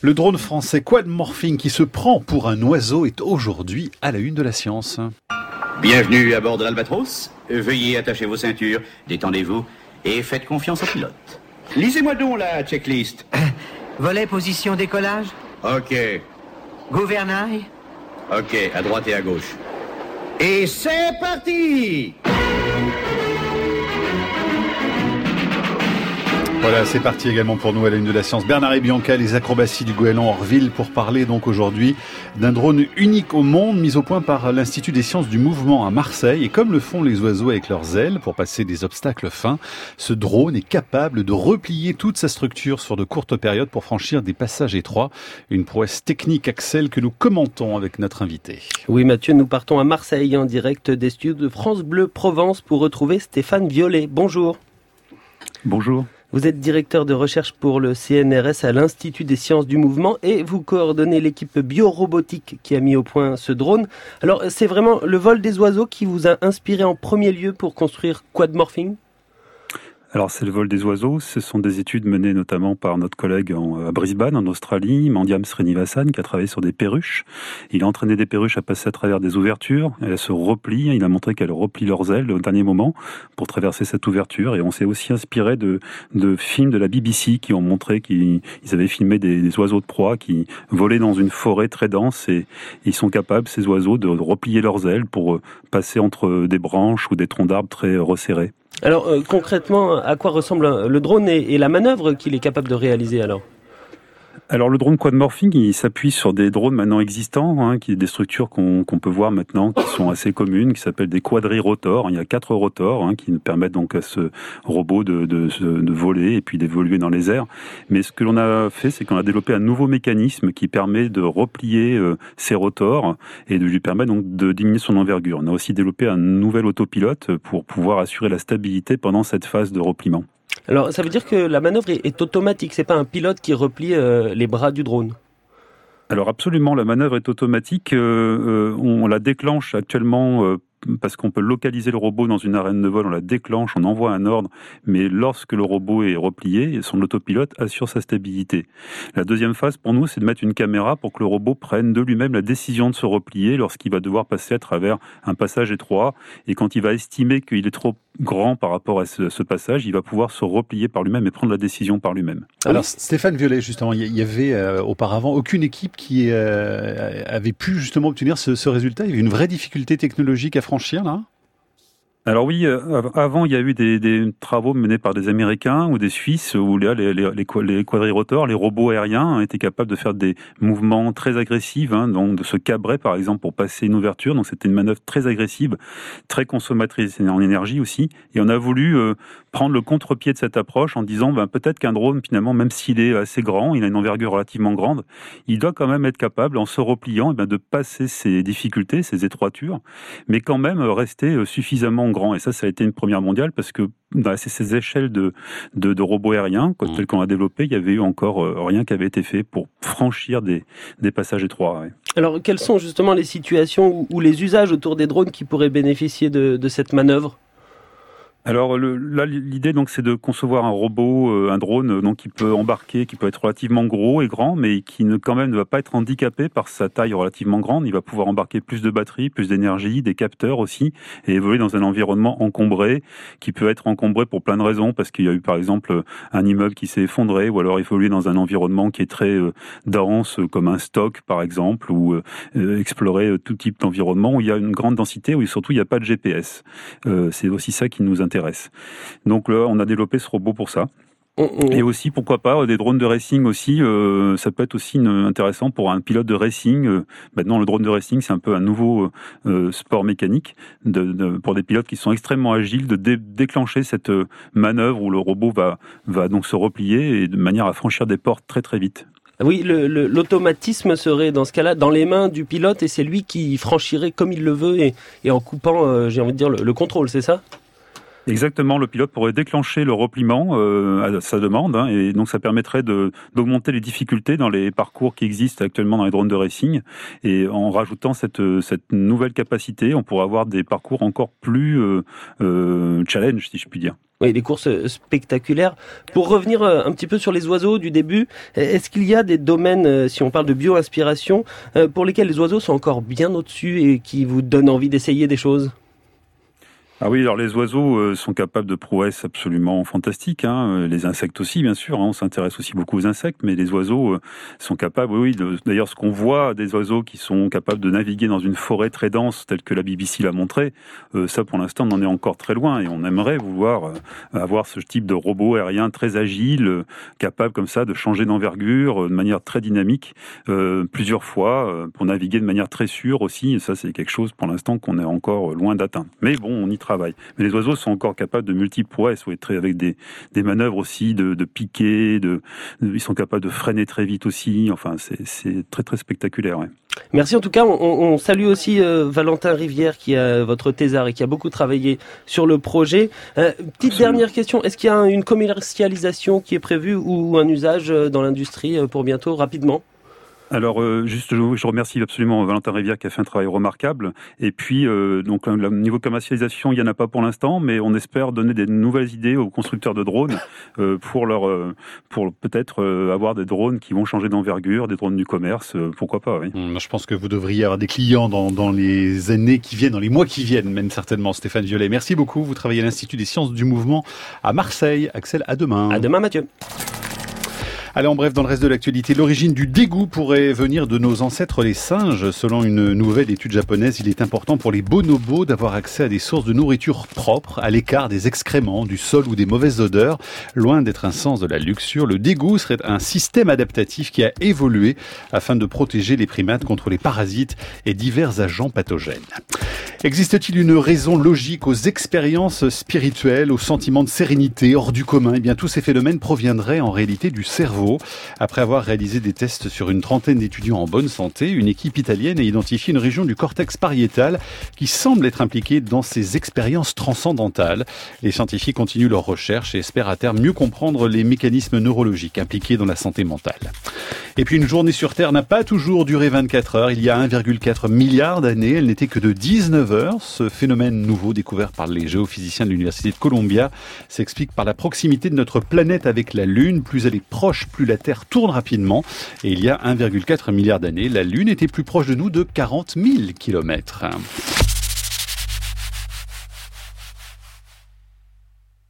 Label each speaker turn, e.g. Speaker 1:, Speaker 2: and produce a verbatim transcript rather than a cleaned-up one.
Speaker 1: Le drone français Quadmorphing qui se prend pour un oiseau est aujourd'hui à la une de la science.
Speaker 2: Bienvenue à bord de l'Albatros. Veuillez attacher vos ceintures, détendez-vous et faites confiance au pilote. Lisez-moi donc la checklist.
Speaker 3: Volet, position, décollage.
Speaker 2: Ok.
Speaker 3: Gouvernail.
Speaker 2: Ok, à droite et à gauche. Et c'est parti!
Speaker 1: Voilà, c'est parti également pour nous à la une de la science. Bernard et Bianca, les acrobaties du goéland Orville pour parler donc aujourd'hui d'un drone unique au monde mis au point par l'Institut des sciences du mouvement à Marseille. Et comme le font les oiseaux avec leurs ailes pour passer des obstacles fins, ce drone est capable de replier toute sa structure sur de courtes périodes pour franchir des passages étroits. Une prouesse technique, Axel, que nous commentons avec notre invité.
Speaker 4: Oui Mathieu, nous partons à Marseille en direct des studios de France Bleu Provence pour retrouver Stéphane Violet. Bonjour.
Speaker 5: Bonjour.
Speaker 4: Vous êtes directeur de recherche pour le C N R S à l'Institut des sciences du mouvement et vous coordonnez l'équipe biorobotique qui a mis au point ce drone. Alors, c'est vraiment le vol des oiseaux qui vous a inspiré en premier lieu pour construire Quadmorphing ?
Speaker 5: Alors c'est le vol des oiseaux, ce sont des études menées notamment par notre collègue en, à Brisbane en Australie, Mandyam Srinivasan, qui a travaillé sur des perruches. Il a entraîné des perruches à passer à travers des ouvertures, elles se replient, il a montré qu'elles replient leurs ailes au dernier moment pour traverser cette ouverture. Et on s'est aussi inspiré de, de films de la B B C qui ont montré qu'ils avaient filmé des, des oiseaux de proie qui volaient dans une forêt très dense et ils sont capables, ces oiseaux, de replier leurs ailes pour passer entre des branches ou des troncs d'arbres très resserrés.
Speaker 4: Alors euh, concrètement, à quoi ressemble le drone et, et la manœuvre qu'il est capable de réaliser alors ?
Speaker 5: Alors le drone Quadmorphing, il s'appuie sur des drones maintenant existants, hein, qui des structures qu'on qu'on peut voir maintenant, qui sont assez communes, qui s'appellent des quadrirotors. Il y a quatre rotors hein, qui nous permettent donc à ce robot de, de, de voler et puis d'évoluer dans les airs. Mais ce que l'on a fait, c'est qu'on a développé un nouveau mécanisme qui permet de replier euh, ces rotors et de lui permettre donc de diminuer son envergure. On a aussi développé un nouvel autopilote pour pouvoir assurer la stabilité pendant cette phase de repliement.
Speaker 4: Alors, ça veut dire que la manœuvre est, est automatique, c'est pas un pilote qui replie euh, les bras du drone ?
Speaker 5: Alors absolument, la manœuvre est automatique. Euh, euh, on la déclenche actuellement euh, parce qu'on peut localiser le robot dans une arène de vol, on la déclenche, on envoie un ordre, mais lorsque le robot est replié, son autopilote assure sa stabilité. La deuxième phase pour nous, c'est de mettre une caméra pour que le robot prenne de lui-même la décision de se replier lorsqu'il va devoir passer à travers un passage étroit, et quand il va estimer qu'il est trop grand par rapport à ce, ce passage, il va pouvoir se replier par lui-même et prendre la décision par lui-même.
Speaker 1: Alors Stéphane Violet, justement, il y avait euh, auparavant aucune équipe qui euh, avait pu justement obtenir ce, ce résultat. Il y avait une vraie difficulté technologique à franchir là ?
Speaker 5: Alors oui, euh, avant il y a eu des, des travaux menés par des Américains ou des Suisses où là, les, les, les quadrirotors, les robots aériens étaient capables de faire des mouvements très agressifs, hein, donc de se cabrer par exemple pour passer une ouverture. Donc c'était une manœuvre très agressive, très consommatrice en énergie aussi. Et on a voulu euh, prendre le contre-pied de cette approche en disant ben, peut-être qu'un drone finalement, même s'il est assez grand, il a une envergure relativement grande, il doit quand même être capable en se repliant eh ben, de passer ces difficultés, ces étroitures, mais quand même rester suffisamment grand. Et ça, ça a été une première mondiale parce que dans ces échelles de, de, de robots aériens, mmh. tels qu'on a développé, il y avait eu encore euh, rien qui avait été fait pour franchir des, des passages étroits. Ouais.
Speaker 4: Alors, quelles sont justement les situations ou, ou les usages autour des drones qui pourraient bénéficier de, de cette manœuvre ?
Speaker 5: Alors le, là, l'idée donc c'est de concevoir un robot, euh, un drone, euh, donc qui peut embarquer, qui peut être relativement gros et grand, mais qui ne quand même ne va pas être handicapé par sa taille relativement grande. Il va pouvoir embarquer plus de batterie, plus d'énergie, des capteurs aussi, et évoluer dans un environnement encombré, qui peut être encombré pour plein de raisons, parce qu'il y a eu par exemple un immeuble qui s'est effondré, ou alors évoluer dans un environnement qui est très euh, dense, comme un stock par exemple, ou euh, explorer euh, tout type d'environnement où il y a une grande densité, où surtout il n'y a pas de G P S. Euh, c'est aussi ça qui nous intéresse. Donc là, on a développé ce robot pour ça. Et aussi, pourquoi pas, des drones de racing aussi, euh, ça peut être aussi une, intéressant pour un pilote de racing. Euh, maintenant, le drone de racing, c'est un peu un nouveau euh, sport mécanique de, de, pour des pilotes qui sont extrêmement agiles, de dé, déclencher cette manœuvre où le robot va, va donc se replier et de manière à franchir des portes très très vite.
Speaker 4: Oui, le, le, l'automatisme serait dans ce cas-là dans les mains du pilote et c'est lui qui franchirait comme il le veut et, et en coupant, euh, j'ai envie de dire, le, le contrôle, c'est ça ?
Speaker 5: Exactement, le pilote pourrait déclencher le repliement euh, à sa demande, hein, et donc ça permettrait de, d'augmenter les difficultés dans les parcours qui existent actuellement dans les drones de racing. Et en rajoutant cette, cette nouvelle capacité, on pourrait avoir des parcours encore plus euh, euh, challenge, si je puis dire.
Speaker 4: Oui, des courses spectaculaires. Pour revenir un petit peu sur les oiseaux du début, est-ce qu'il y a des domaines, si on parle de bio-inspiration, pour lesquels les oiseaux sont encore bien au-dessus et qui vous donnent envie d'essayer des choses ?
Speaker 5: Ah oui, alors les oiseaux euh, sont capables de prouesses absolument fantastiques, hein. Les insectes aussi, bien sûr, hein. On s'intéresse aussi beaucoup aux insectes, mais les oiseaux euh, sont capables, oui, de, d'ailleurs ce qu'on voit des oiseaux qui sont capables de naviguer dans une forêt très dense, telle que la B B C l'a montré, euh, ça pour l'instant on en est encore très loin, et on aimerait vouloir euh, avoir ce type de robot aérien très agile, euh, capable comme ça de changer d'envergure euh, de manière très dynamique, euh, plusieurs fois, euh, pour naviguer de manière très sûre aussi, et ça c'est quelque chose pour l'instant qu'on est encore loin d'atteindre. Mais bon, on y travail. Mais les oiseaux sont encore capables de multiples prouesses, oui, très, avec des, des manœuvres aussi de, de piquer, de, de, ils sont capables de freiner très vite aussi. Enfin, c'est, c'est très très spectaculaire. Ouais.
Speaker 4: Merci en tout cas. On, on salue aussi euh, Valentin Rivière qui a votre thésard et qui a beaucoup travaillé sur le projet. Euh, petite Absolument. Dernière question, est-ce qu'il y a une commercialisation qui est prévue ou un usage dans l'industrie pour bientôt, rapidement ?
Speaker 5: Alors, euh, juste, je, je remercie absolument Valentin Rivière qui a fait un travail remarquable. Et puis, euh, donc, au niveau commercialisation, il n'y en a pas pour l'instant, mais on espère donner des nouvelles idées aux constructeurs de drones euh, pour leur, euh, pour peut-être euh, avoir des drones qui vont changer d'envergure, des drones du commerce, euh, pourquoi pas, oui.
Speaker 1: Hum, je pense que vous devriez avoir des clients dans, dans les années qui viennent, dans les mois qui viennent, même certainement, Stéphane Violet. Merci beaucoup. Vous travaillez à l'Institut des sciences du mouvement à Marseille. Axel, à demain.
Speaker 4: À demain, Mathieu.
Speaker 1: Allez, en bref, dans le reste de l'actualité, l'origine du dégoût pourrait venir de nos ancêtres les singes. Selon une nouvelle étude japonaise, il est important pour les bonobos d'avoir accès à des sources de nourriture propres, à l'écart des excréments, du sol ou des mauvaises odeurs. Loin d'être un sens de la luxure, le dégoût serait un système adaptatif qui a évolué afin de protéger les primates contre les parasites et divers agents pathogènes. Existe-t-il une raison logique aux expériences spirituelles, aux sentiments de sérénité hors du commun ? Eh bien, tous ces phénomènes proviendraient en réalité du cerveau. Après avoir réalisé des tests sur une trentaine d'étudiants en bonne santé, une équipe italienne a identifié une région du cortex pariétal qui semble être impliquée dans ces expériences transcendantales. Les scientifiques continuent leurs recherches et espèrent à terme mieux comprendre les mécanismes neurologiques impliqués dans la santé mentale. Et puis une journée sur Terre n'a pas toujours duré vingt-quatre heures. Il y a un virgule quatre milliard d'années, elle n'était que de dix-neuf heures. Ce phénomène nouveau découvert par les géophysiciens de l'Université de Columbia s'explique par la proximité de notre planète avec la Lune. Plus elle est proche, plus la Terre tourne rapidement. Et il y a un virgule quatre milliard d'années, la Lune était plus proche de nous de quarante mille kilomètres.